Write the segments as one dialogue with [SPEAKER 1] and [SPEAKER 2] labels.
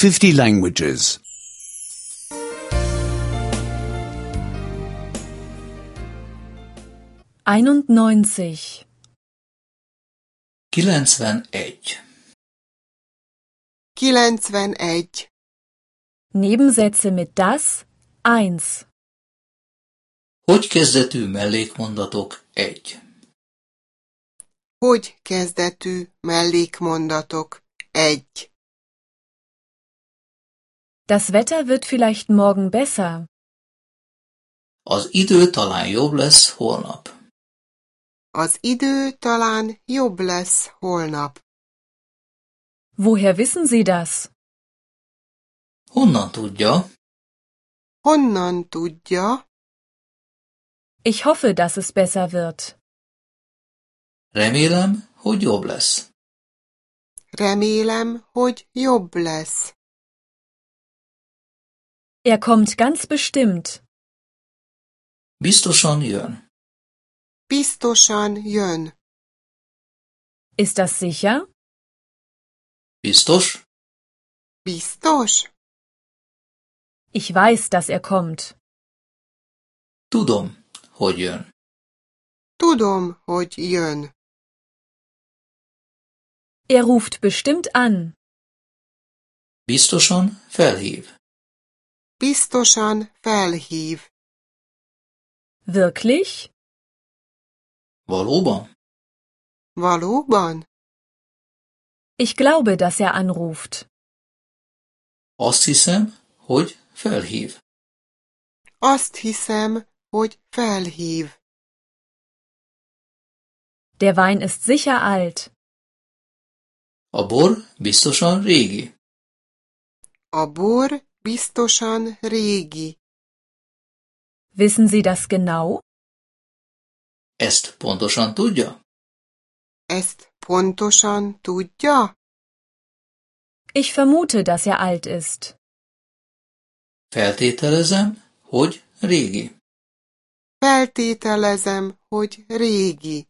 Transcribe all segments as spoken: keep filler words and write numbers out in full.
[SPEAKER 1] fifty languages.
[SPEAKER 2] einundneunzig.
[SPEAKER 3] kilencvenegy.
[SPEAKER 4] kilencvenegy.
[SPEAKER 2] Nebensätze mit das, eins.
[SPEAKER 3] Hogy kezdetű mellékmondatok egy.
[SPEAKER 4] Hogy kezdetű mellékmondatok egy.
[SPEAKER 2] Das Wetter wird vielleicht morgen besser.
[SPEAKER 3] Az idő talán jobb lesz holnap.
[SPEAKER 4] Az idő talán jobb lesz holnap.
[SPEAKER 2] Woher wissen Sie das?
[SPEAKER 3] Honnan tudja?
[SPEAKER 4] Honnan tudja?
[SPEAKER 2] Ich hoffe, dass es besser wird.
[SPEAKER 3] Remélem, hogy jobb lesz.
[SPEAKER 4] Remélem, hogy jobb lesz.
[SPEAKER 2] Er kommt ganz bestimmt.
[SPEAKER 3] Biztosan jön.
[SPEAKER 4] Biztosan jön.
[SPEAKER 2] Ist das sicher?
[SPEAKER 3] Biztos?
[SPEAKER 4] Biztos?
[SPEAKER 2] Ich weiß, dass er kommt.
[SPEAKER 3] Tudom, hogy jön.
[SPEAKER 4] Tudom, hogy jön.
[SPEAKER 2] Er ruft bestimmt an.
[SPEAKER 3] Biztosan felhív.
[SPEAKER 4] Biztosan felhív.
[SPEAKER 2] Wirklich?
[SPEAKER 3] Valóban?
[SPEAKER 4] Valóban?
[SPEAKER 2] Ich glaube, dass er anruft.
[SPEAKER 3] Azt hiszem, hogy felhív.
[SPEAKER 4] Azt hiszem, hogy felhív.
[SPEAKER 2] Der Wein ist sicher alt.
[SPEAKER 3] A bor biztosan régi.
[SPEAKER 4] A bor biztosan régi.
[SPEAKER 2] Wissen Sie das genau?
[SPEAKER 3] Ezt pontosan tudja?
[SPEAKER 4] Ezt pontosan tudja?
[SPEAKER 2] Ich vermute, dass er alt ist.
[SPEAKER 3] Feltételezem, hogy régi.
[SPEAKER 4] Feltételezem, hogy régi.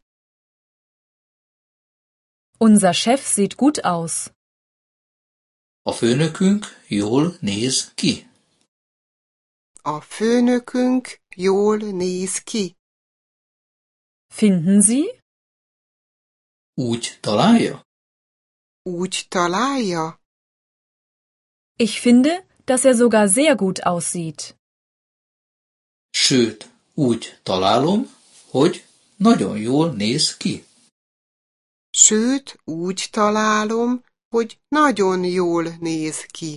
[SPEAKER 2] Unser Chef sieht gut aus.
[SPEAKER 3] A főnökünk jól néz ki.
[SPEAKER 4] A főnökünk jól néz ki.
[SPEAKER 2] Finden Sie?
[SPEAKER 3] Úgy találja?
[SPEAKER 4] Úgy találja?
[SPEAKER 2] Ich finde, dass er sogar sehr gut aussieht.
[SPEAKER 3] Sőt, úgy találom, hogy nagyon jól néz ki.
[SPEAKER 4] Sőt, úgy találom, hogy nagyon jól néz ki.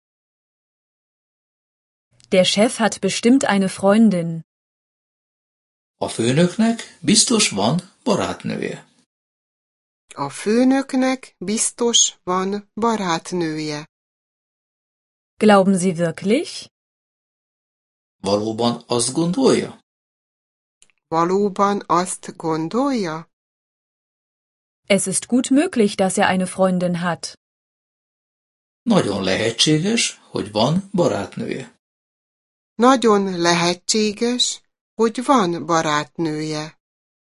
[SPEAKER 2] Der Chef hat bestimmt eine Freundin.
[SPEAKER 3] A főnöknek biztos van barátnője.
[SPEAKER 4] A főnöknek biztos van barátnője.
[SPEAKER 2] Glauben Sie wirklich?
[SPEAKER 3] Valóban azt gondolja?
[SPEAKER 4] Valóban azt gondolja?
[SPEAKER 2] Es ist gut möglich, dass er eine Freundin hat.
[SPEAKER 3] Nagyon lehetséges, hogy van barátnője.
[SPEAKER 4] Nagyon lehetséges, hogy van barátnője.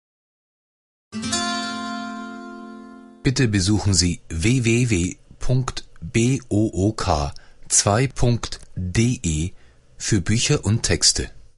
[SPEAKER 5] Bitte besuchen Sie w w w punkt book zwei punkt de für Bücher und Texte.